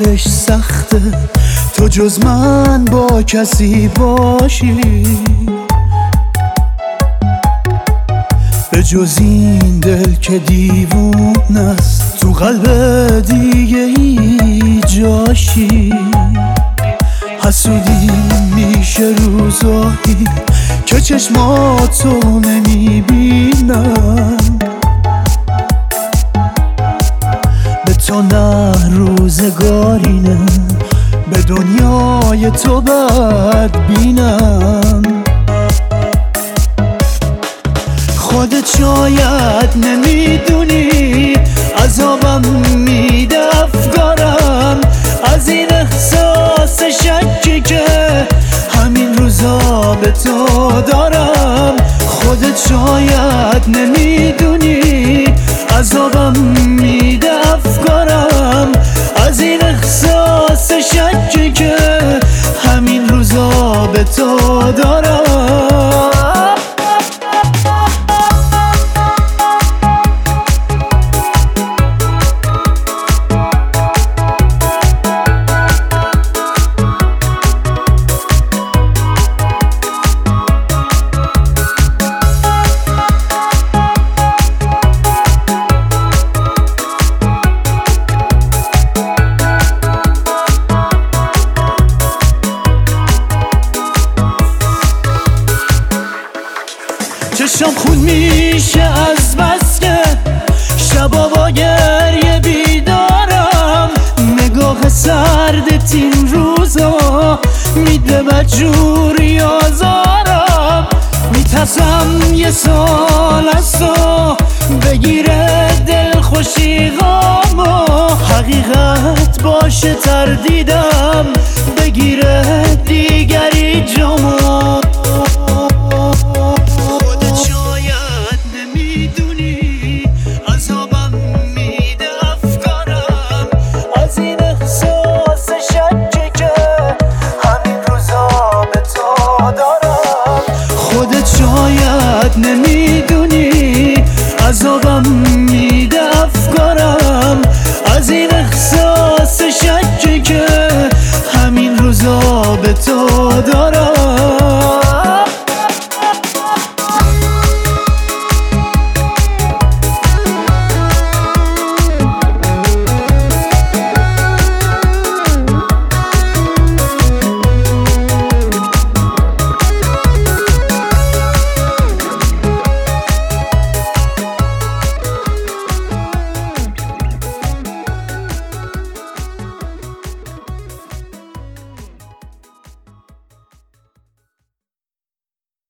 کارش سخته تو جز من با کسی باشی، به جز این دل که دیوونه است تو قلب دیگه ای جاشی. حسودی میشه روزایی که چشماتو نمیبینم، به تو نه روزگاری نه به دنیای تو بدبینم. خودت شاید نمیدونی عذابم میده افکارم از این احساس شکی که همین روزا به تو دارم. خودت شاید نمیدونی عذابم میده افکارم از این احساس شکی که همین روزا به تو دارم. چشم خون میشه از بس که شبا با گریه بیدارم، نگاه سردت این روزا میده بدجوری آزارم. میترسم یه سال از تو بگیره دل خوشی غامو، حقیقت باشه تردیدم بگیره